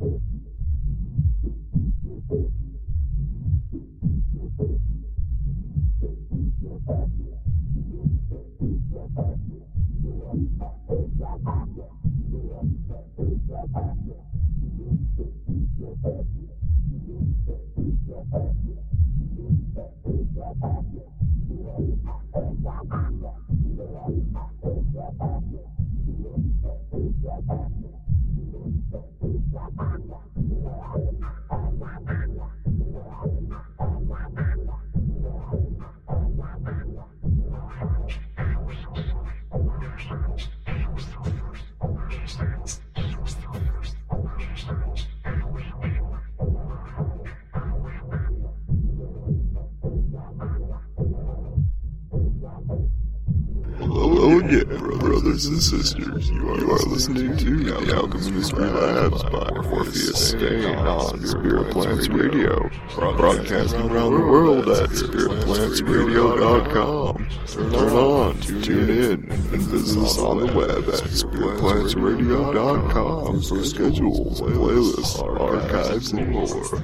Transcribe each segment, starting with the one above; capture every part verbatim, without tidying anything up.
Hello again, brothers and sisters. You are, you are listening to The Alchemist Labs by Orpheus Stain on Spirit Plants Radio, broadcasting around the world at spirit plants radio dot com. Turn on, tune in, and visit us on the web at spirit plants radio dot com for schedules, playlists, archives, and more.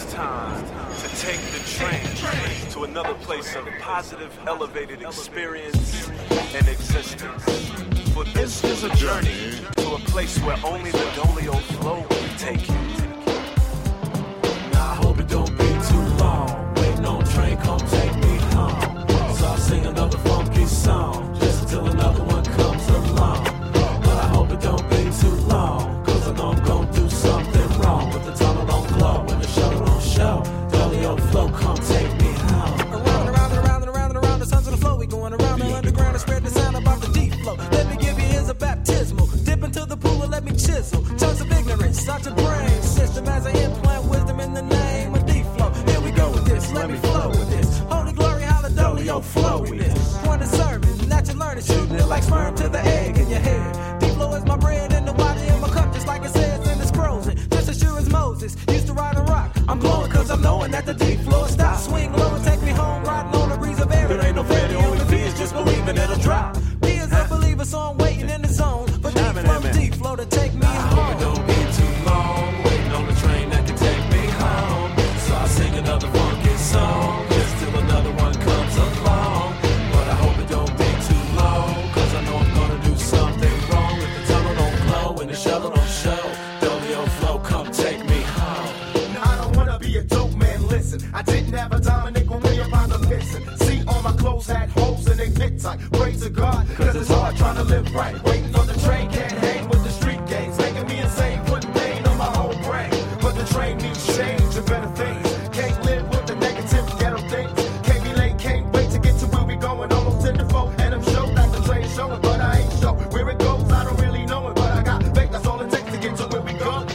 time to take the train to another place of positive, elevated experience and existence. For this is a journey to a place where only the Dolio flow will take you. Now I hope it don't be too long. Waiting on a train, come take me home. So I'll sing another funky song just until another one comes along. But I hope it don't be too long, cause I know I'm gonna do something wrong. But the tunnel don't glow and the shuttle don't show. Dolio flow, come take me home. Around and around and around and around and around the sons of the flow. We going around the underground and spread the sound about the deep flow. Let me give you here's a baptismal. Dip into the pool and let me chisel. Chunks of ignorance, such a brain system as I implant wisdom in the name of deep flow. Here we go with this, let me flow with this. Holy glory, hallelujah, flow with this. Point of serving, that you learn is shooting it like sperm to the egg in your head. Deep flow is my bread and the water in my cup, just like it says in the scrolls. And just as sure as Moses used to ride a rock, I'm glowing cause I'm knowing that the deep flow stop. Swing low and take me home, riding on a breeze of air. There ain't no fair, the only fee is just believing it'll drop. Be as a believer, so I'm waiting in the zone. But deep flow, deep flow to take me I hope home. it don't be too long, waiting on the train that can take me home. So I'll sing another funky song just till another one comes along. But I hope it don't be too long, cause I know I'm gonna do something wrong. If the tunnel don't glow and the shuttle don't show, Dolio flow, come take me home. Now I don't wanna be a dope man, listen. I didn't have a dime and nickel way about the pissin'. See, all my clothes had holes and they fit tight. Praise to God, cause it's hard trying to live right. Waiting for the train, can't hang with the street gangs. Making me insane, putting pain on my whole brain. But the train needs change and better things. Can't live with the negative ghetto things. Can't be late, can't wait to get to where we going. Almost in the foe, and I'm sure that the train's showing. But I ain't sure where it goes, I don't really know it. But I got faith, that's all it takes to get to where we go.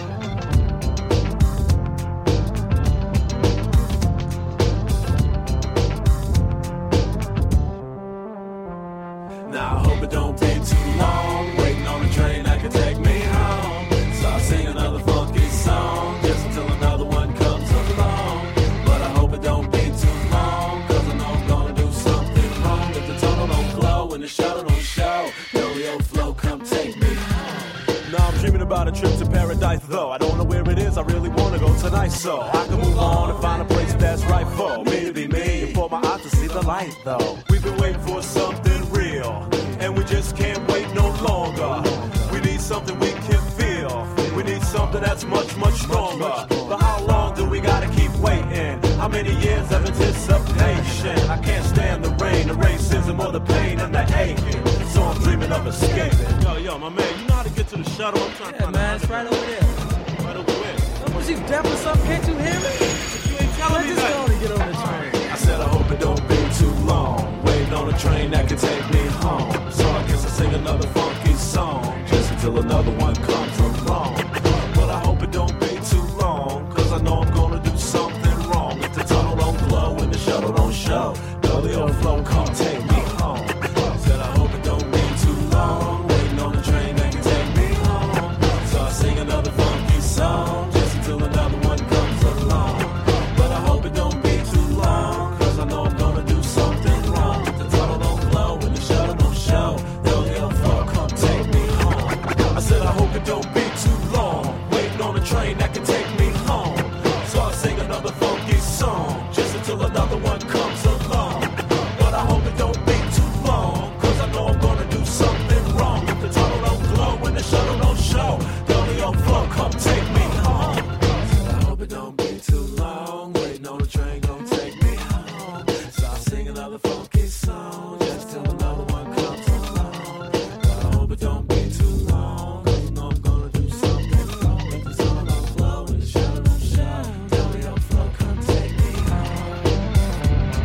Now I hope it don't be too long, waiting on a train that can take me home. So I'll sing another funky song just until another one comes along. But I hope it don't be too long, cause I know I'm gonna do something wrong. If the tunnel don't glow and the shuttle don't show, Dolio flow, come take me home. Now I'm dreaming about a trip to paradise, though I don't know where it is, I really wanna go tonight. So I can move on and find a place that's right for me to be me, and for my eyes to see the light, though. We've been waiting for something real, and we just can't wait no longer. We need something we can feel, we need something that's much, much stronger. But how long do we gotta keep waiting? How many years of anticipation? I can't stand the rain, the racism, or the pain and the aching. So I'm dreaming of escaping. Yo, yo, my man, you know how to get to the shuttle? I'm trying to Yeah, find man, out. it's right over there. Right over where? Was you deaf or something? Can't you hear me? You ain't telling Let's me just that. go and get on the train. I said I hope it don't be too long, waiting on a train that can take me home. So I guess I'll sing another funky song just until another one comes along. But I hope it don't be too long, cause I know I'm gonna do something wrong. If the tunnel don't glow and the shuttle don't show, Dolio flow, come take me home. Said I hope it don't be too long, waiting on a train that can take me home. So I sing another funky song just until another one comes along. But I hope it don't be too long, cause I know I'm gonna do something wrong. If the tunnel don't glow and the shuttle don't show, Dolio flow, come take me home. I said I hope it don't be too long, waiting on a train that can take me home. So I sing another funky song just until another one comes along. But I hope it don't be too long, cause I know I'm gonna do something wrong. If the tunnel don't glow and the shuttle don't show, Dolio flow, come take me home. I hope it don't be too long, waiting on the train gon' take me home. So I'll sing another funky song just till another one comes along. But I hope it don't be too long, cause I know I'm gonna do something wrong. If the tunnel don't glow and the shuttle don't show, Dolio flow, come take me home.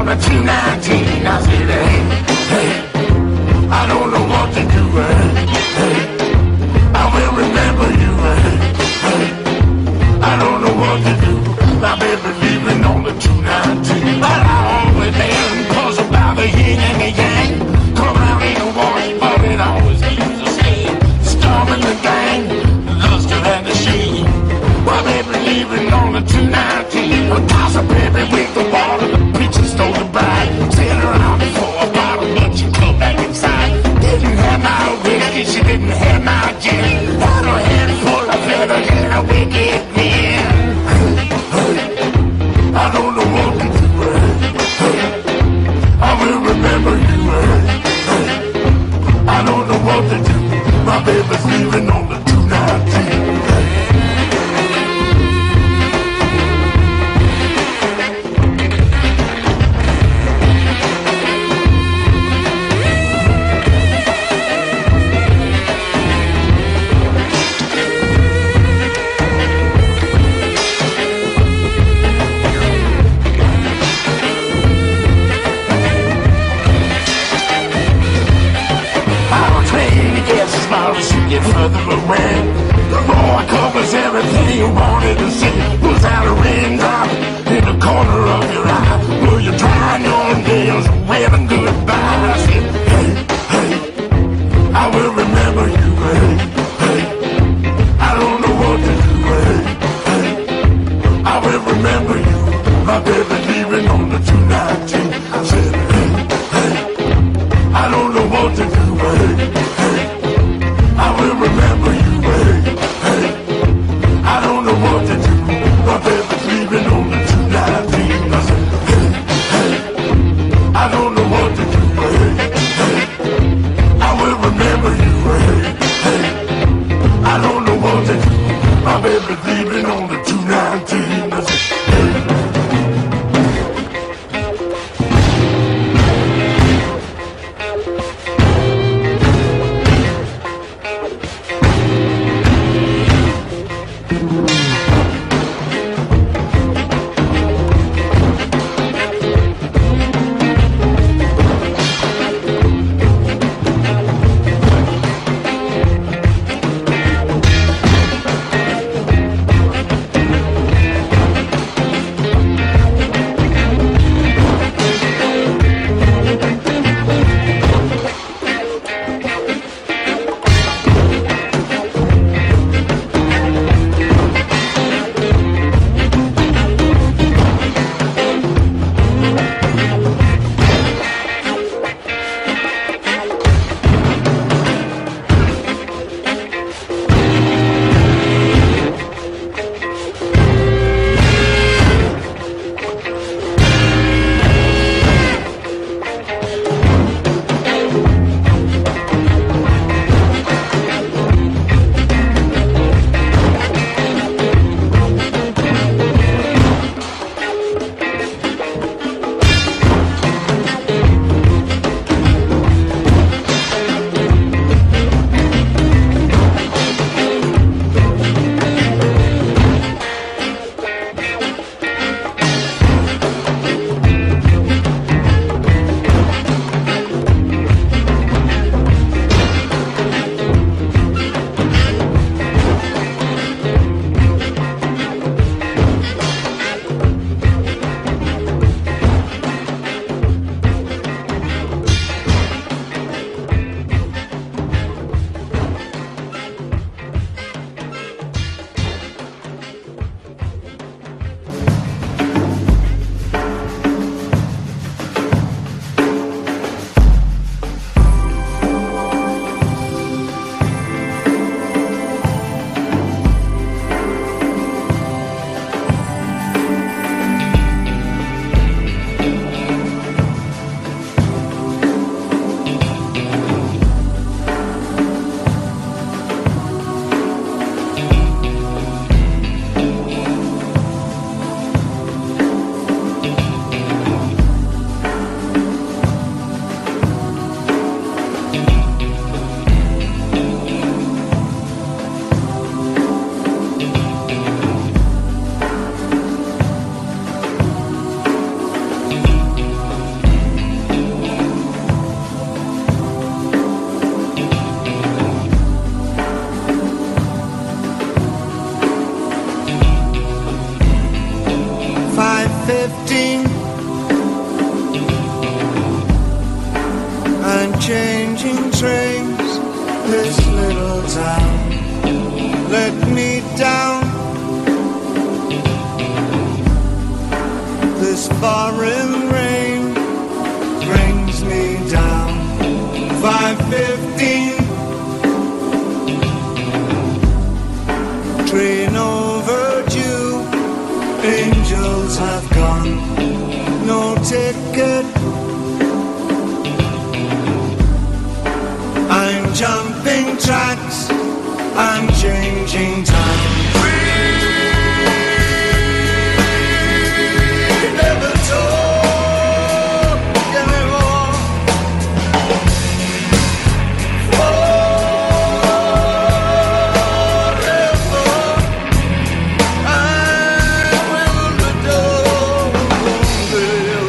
the two nineteen. I said, hey, hey, I don't know what to do. Hey, hey, I will remember you. Hey, hey, I don't know what to do. My baby leaving on the two nineteen. But I always there cause about the yin and the yang. Come out in the wash, but it always leaves a stain. Storming the gang, the luster and the sheen. My baby leaving on the two nineteen. A gossip baby with the water, the preacher stole the bride. Sitting around for a bottle, but she come back inside. Didn't have my whiskey, she didn't have my gin. Had a handful of feathers and a wicked grin. I don't know what to do. I will remember you. I don't know what to do. My baby's leaving on the two nineteen. Get further away. The boy covers everything you wanted to see. Was out a raindrop in the corner of your eye. Were you trying your nails and waving goodbye? I said, hey, hey, I will remember you. Hey, hey, I don't know what to do. Hey, hey, I will remember you. My baby leaving on the two nineteen. I said, hey, hey, I don't know what to do. Hey, hey, I will remember you, hey, hey, I don't know what to do. My baby's leaving on the two nineteen. I said, hey, hey, I don't this little town let me down. This foreign rain brings me down. five fifteen, train overdue. Angels have gone, no ticket. I'm jumping tracks, I'm changing time. We never talk anymore. Forever I will adore you.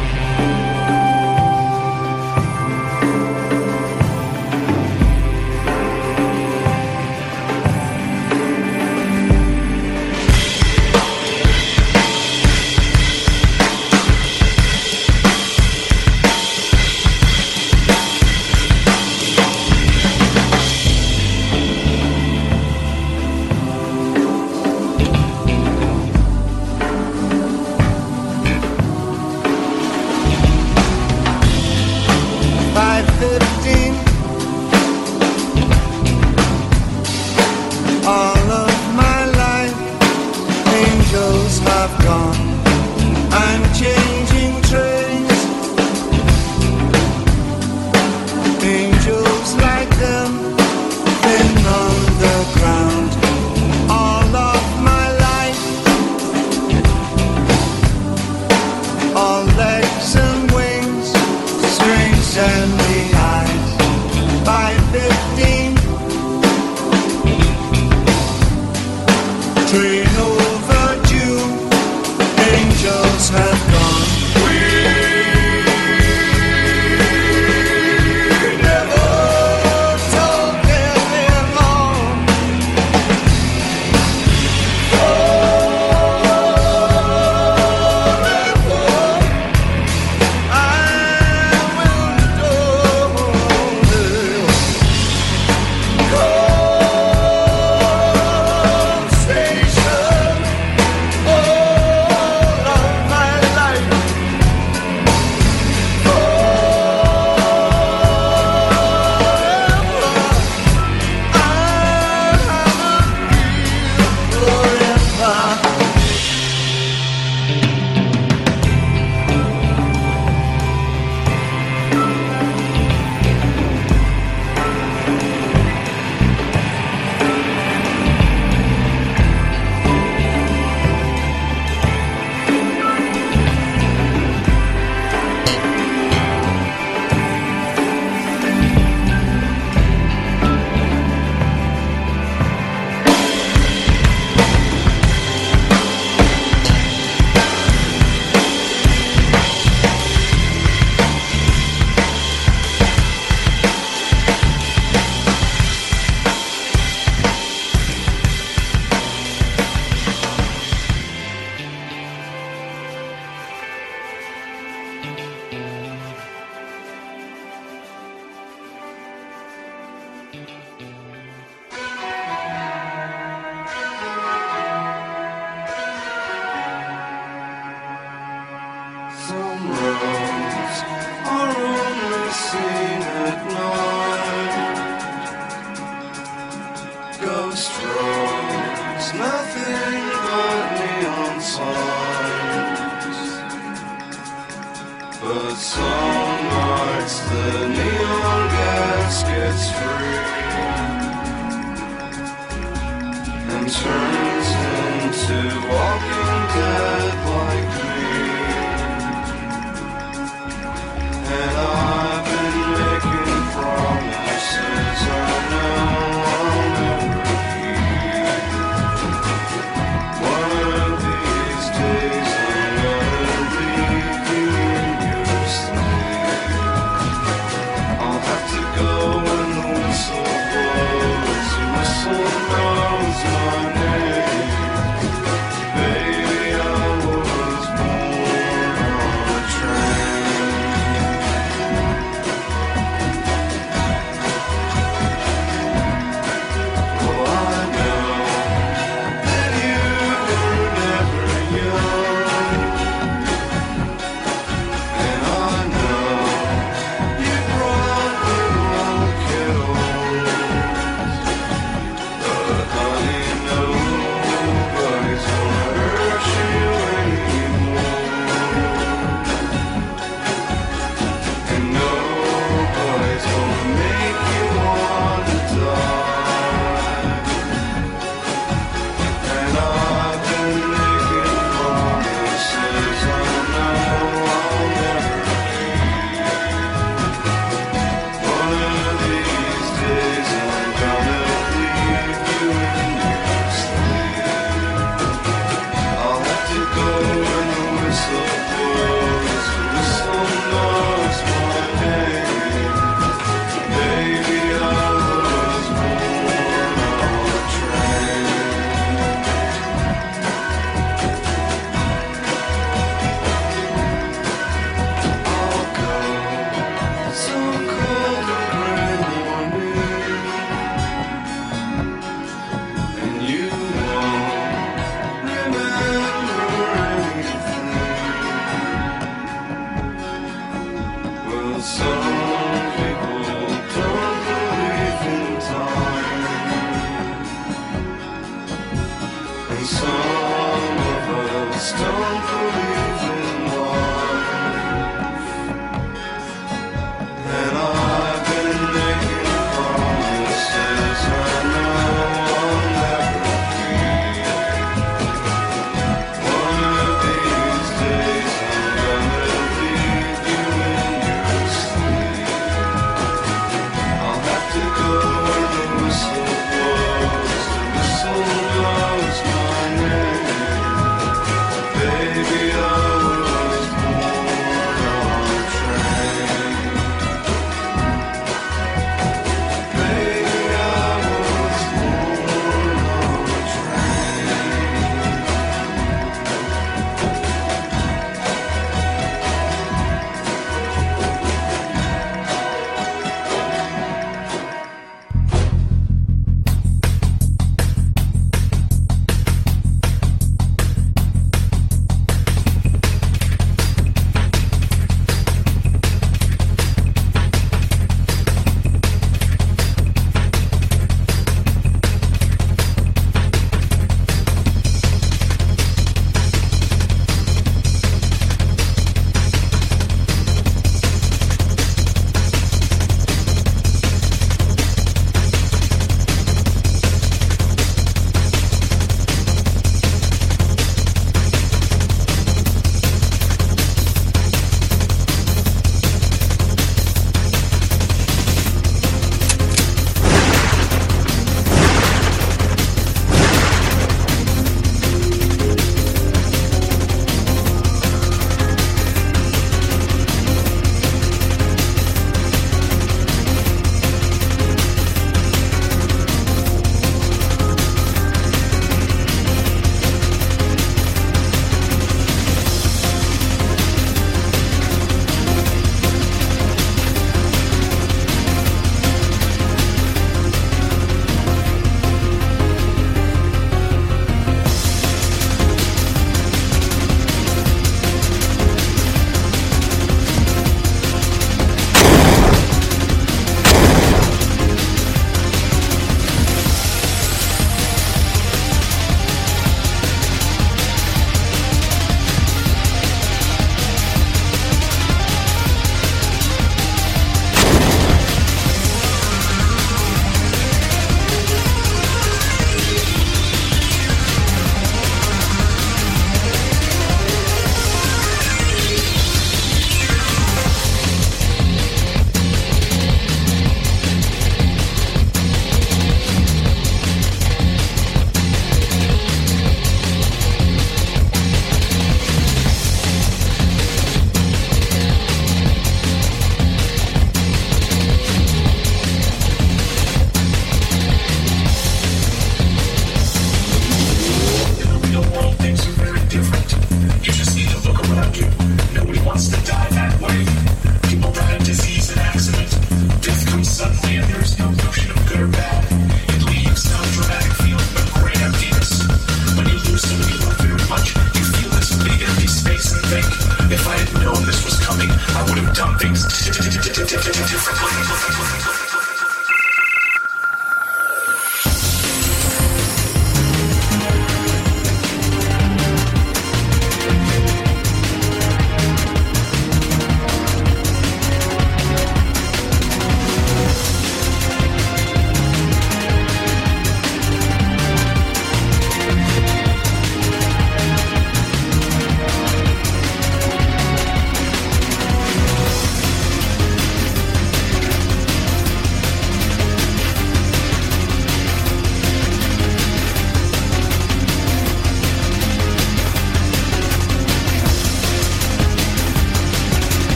five fifteen, all of my life, angels have gone. I'm changing trains, angels like them, been on the ground. All of my life, all legs and wings, strings and the eyes. five fifteen, train overdue. Angels have gone. We never talk anymore. Forever I will adore you. Cold station, all of my life. Forever I will forever. Some roads are only seen at night. Ghost roads, nothing but neon signs. But some nights the neon gas gets free and turns into Walking Dead like me. And I've been making promises I know I'll never keep. One of these days I'm gonna leave you in your sleep. I'll have to go when the whistle blows. The whistle knows my name. Baby, I will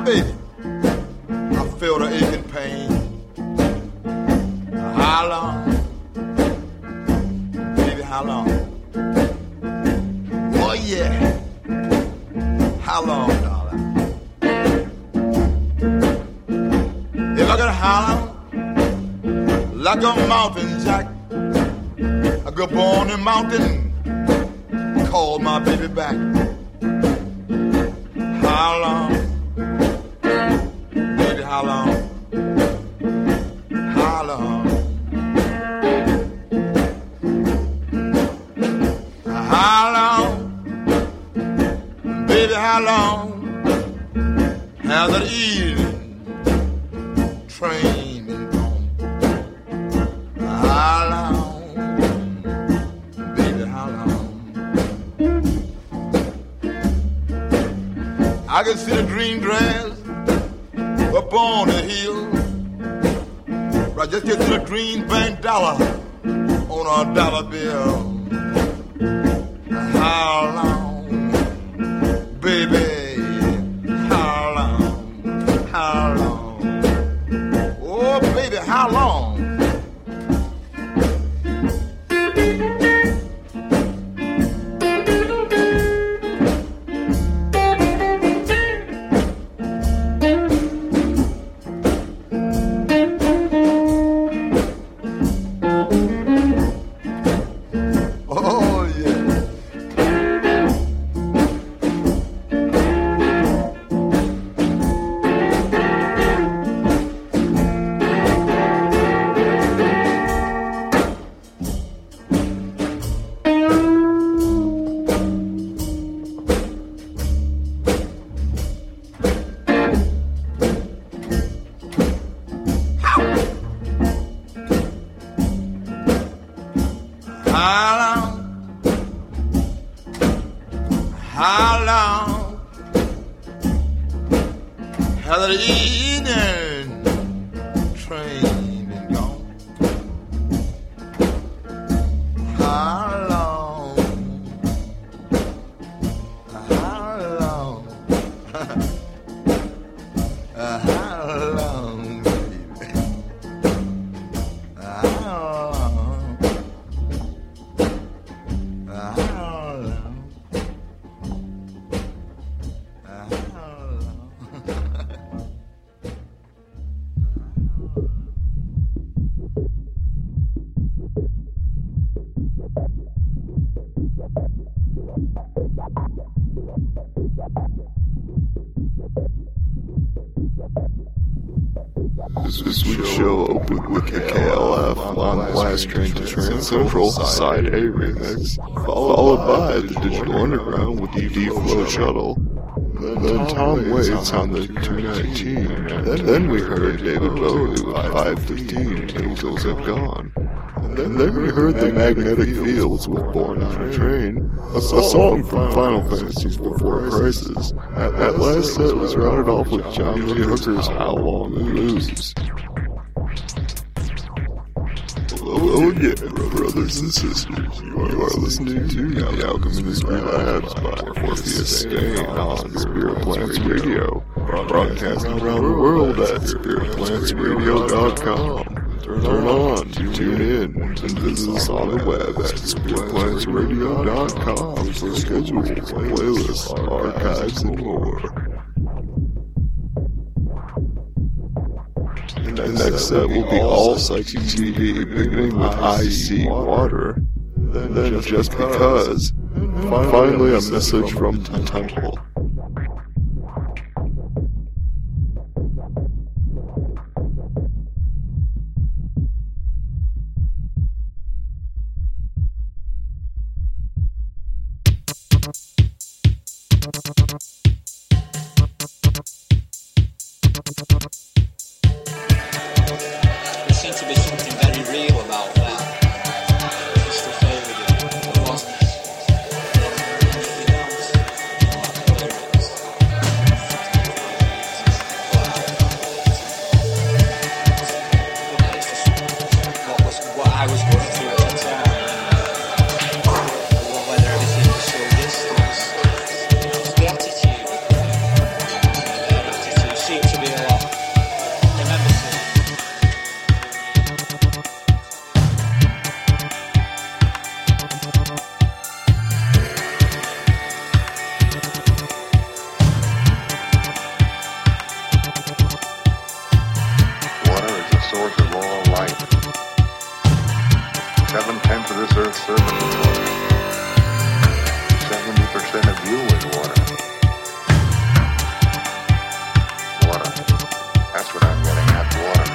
baby. I feel the aching pain. How long? Baby, how long? Oh yeah. How long, darling? If I could holler like a mountain jack, I go born in mountain, call my baby back. How long? Baby, how long? How long? How long? Baby, how long? Has that evening train been gone? How long? Baby, how long? I can see the green grass up on the hill. I just get to the green bank dollar on a dollar bill. How long, baby? How long? How long? Oh, baby, how long? This week's show opened with the K L F on the last train to Trans Central Side A remix, followed by the Digital Underground with the D-Flow Shuttle. Then Tom Waits on the two nineteen. Then we heard David Bowie with five fifteen Angels Have Gone. And then we heard the Magnetic Fields with Born on a Train, a song from Final Fantasy's Before Crisis. That last set was rounded off with John Lee Hooker's How Long the Blues. Oh yeah, brothers and sisters, you are listening to The Alchemist Labs by Orpheus Stain on Spirit Plants Radio, broadcasting around the world at spirit plants radio dot com. Turn on, tune in, and visit us on the web at spirit plants radio dot com for schedules, playlists, archives, and more. The next set will be all Psychic T V, beginning with I See Water, then Just Because, and finally a message from the Temple. There seems to be something very real about that. Just to favour you, it wasn't anything else. this earth serving with water. Seventy percent of you is water. Water. That's what I'm getting at, water.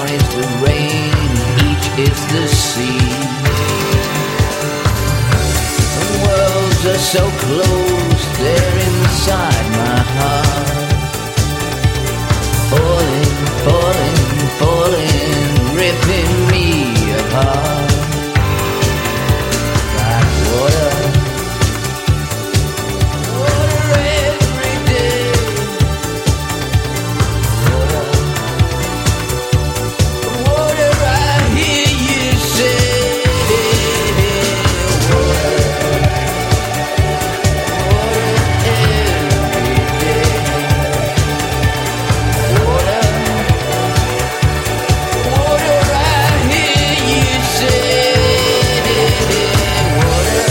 one is the rain, each is the sea. The worlds are so close, they're inside my heart. Falling, falling, falling, ripping me apart. Like water, water every day. Water, water, I hear you say. Water, water every day. Water, water, I hear you say. Water,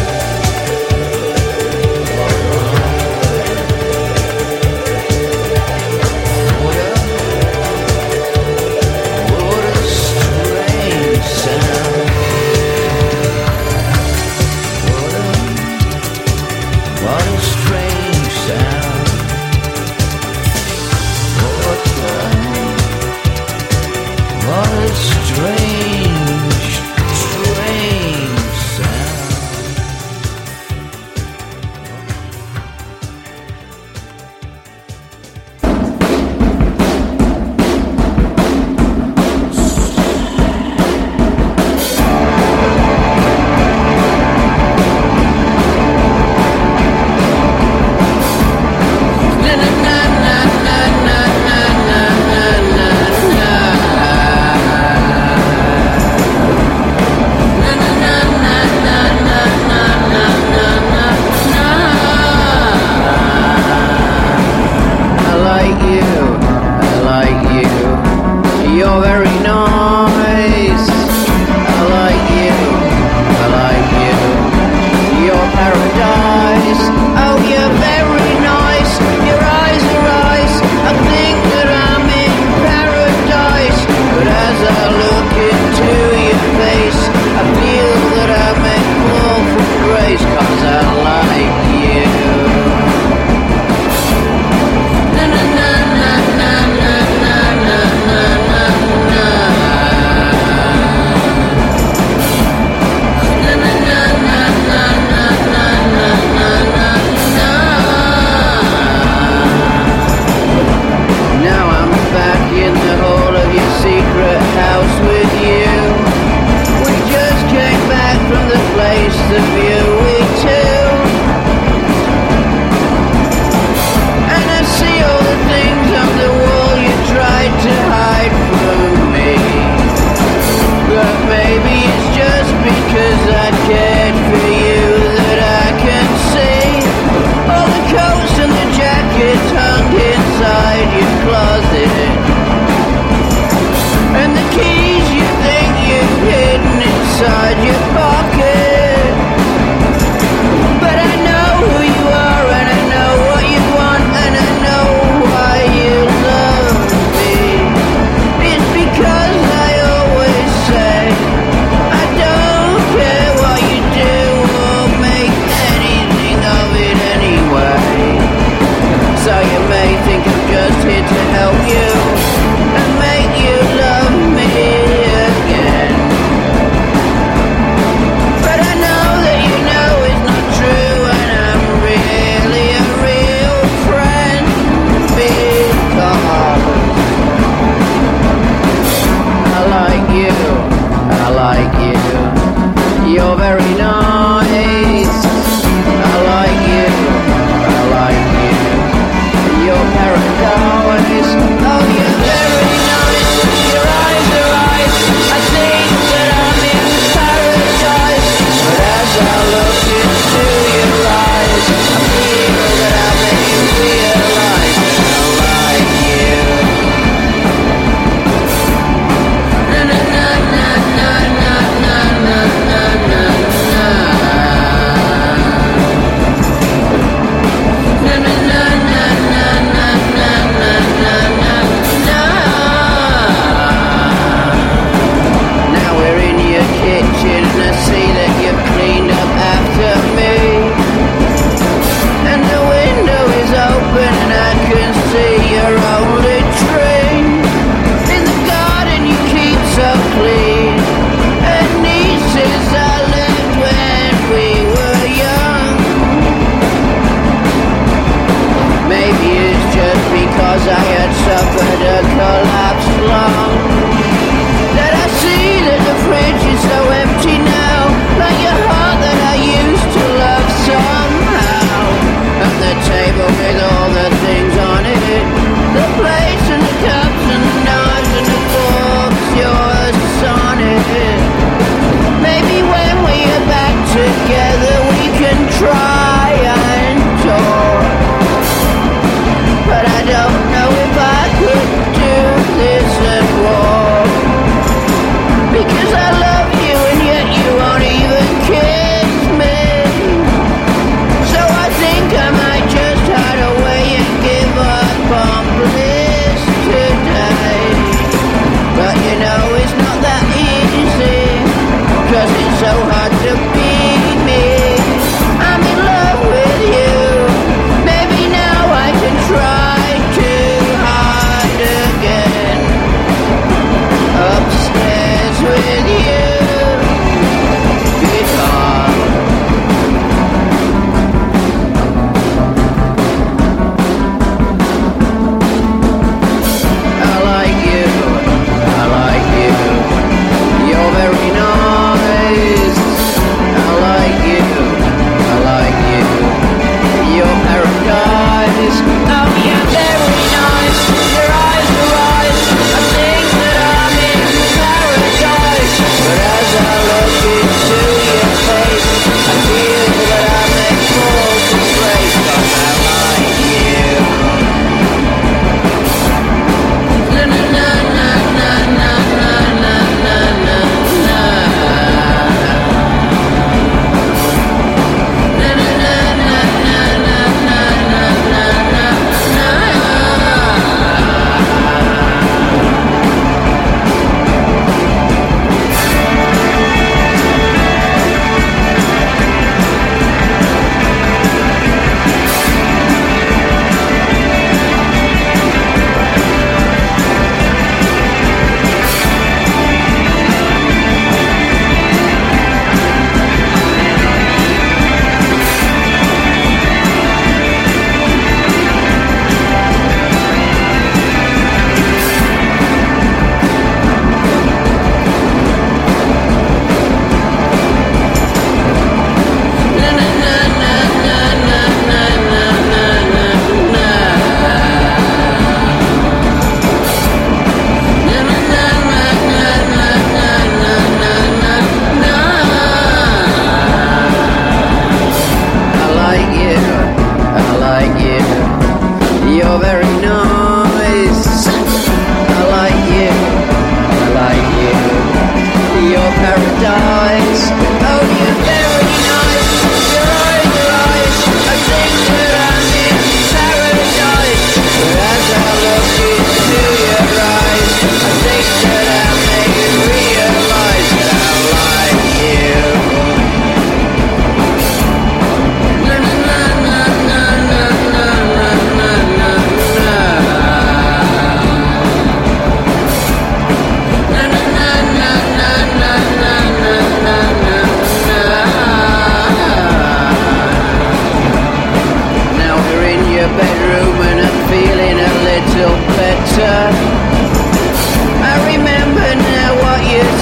water, what a strange sound. Water, what a strange sound. Water, what a strange, strange sound. Na na na na na na na na na na. Na na na na na na na na na na. I like you, I like you. You're very nice. I like you, I like you. You're paradise. Oh, you're very nice. Your eyes are eyes. I think that I'm in paradise. But as I look into your face, I feel that I may fall from grace. 'Cause I like you. Na na na na na na na na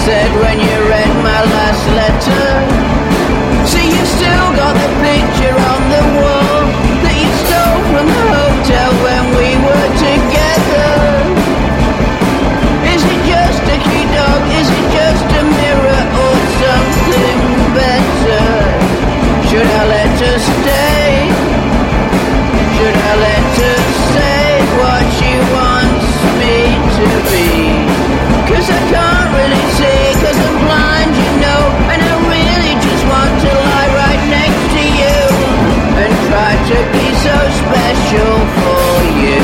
said when you read my last letter. See, you still got the picture on the wall that you stole from the hotel when we were together. Is it just a key dog? Is it just a mirror or something better? Should I let her stay? Should I let her say what she wants me to be? Cause I can't really see, cause I'm blind, you know, and I really just want to lie right next to you and try to be so special for you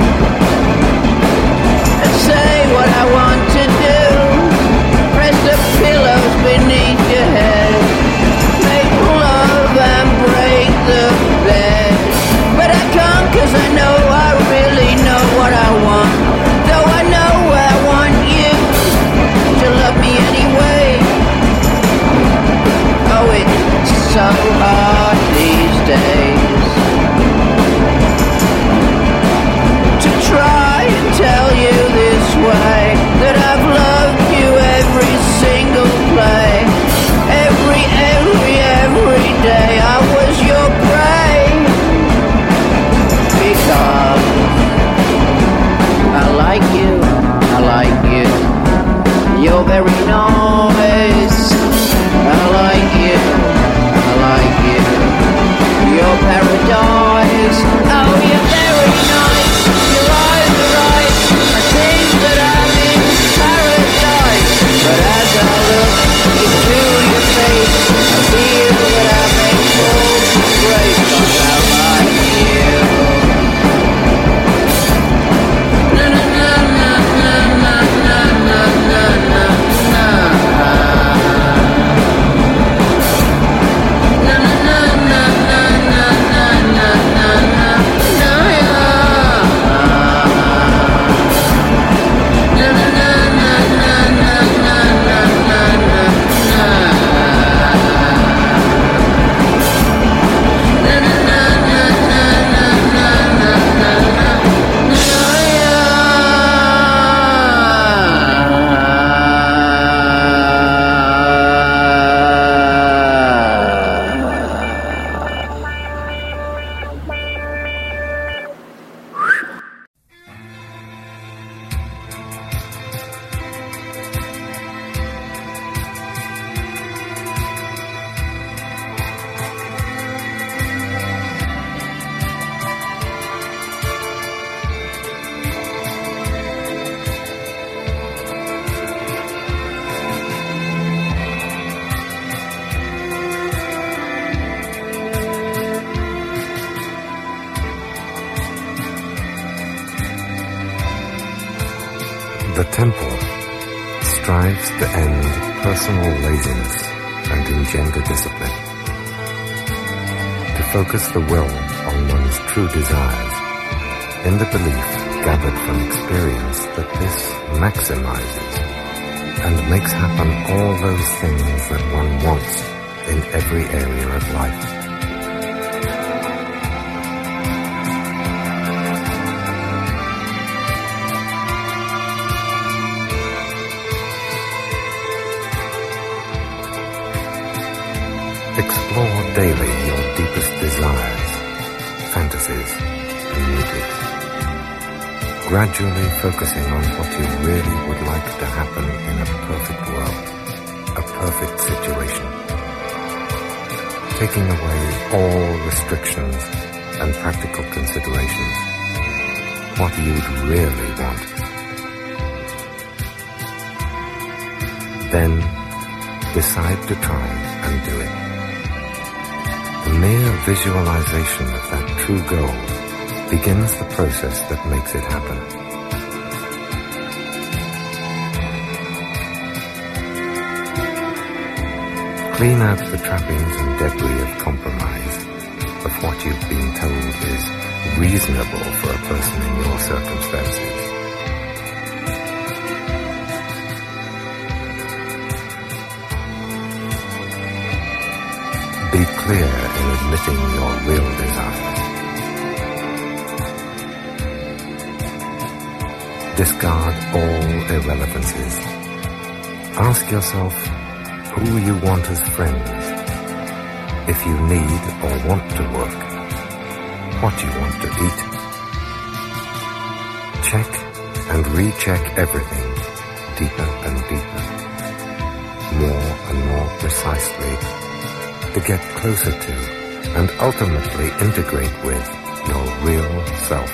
and say what I want to do. Press the pillows beneath your head, make love and break the bed. But I can't, cause I know I really know what I want. Though I know I want you to love me anyway. Oh, it's so hard these days to try and tell you this way that I've loved you every single play. Every, every, every day I was your prey. Because I like you, I like you. You're very nice. I like you, I like you. Your paradise. Oh, you're very nice. Your eyes are right. I think that I'm in paradise. But as I look into your face, I feel that I may fall from grace. But I like you. Na na na na na na na na na na. Na na na na na na na na na na. Na na na na na na na na na na. Na na na na na na na na na. The temple strives to end personal laziness and engender discipline, to focus the will on one's true desires, in the belief gathered from experience that this maximizes and makes happen all those things that one wants in every area of life. Explore daily your deepest desires, fantasies, and motives, gradually focusing on what you really would like to happen in a perfect world, a perfect situation, taking away all restrictions and practical considerations, what you'd really want. Then decide to try and do it. The mere visualization of that true goal begins the process that makes it happen. Clean out the trappings and debris of compromise, of what you've been told is reasonable for a person in your circumstances. Be clear in admitting your real desires. Discard all irrelevancies. Ask yourself who you want as friends. If you need or want to work, what you want to eat. Check and recheck everything deeper and deeper, more and more precisely, to get closer to and ultimately integrate with your real self.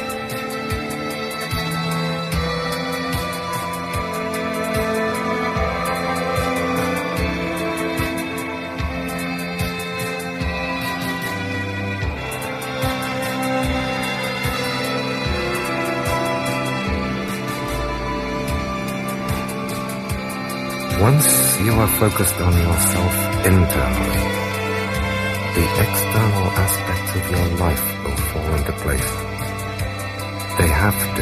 Once you are focused on yourself internally, the external aspects of your life will fall into place. They have to.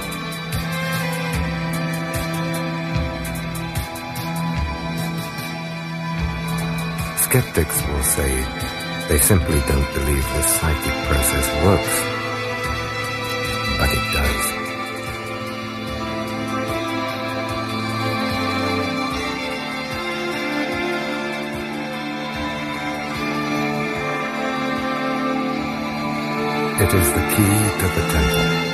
Skeptics will say they simply don't believe this psychic process works. But it does. It is the key to the temple.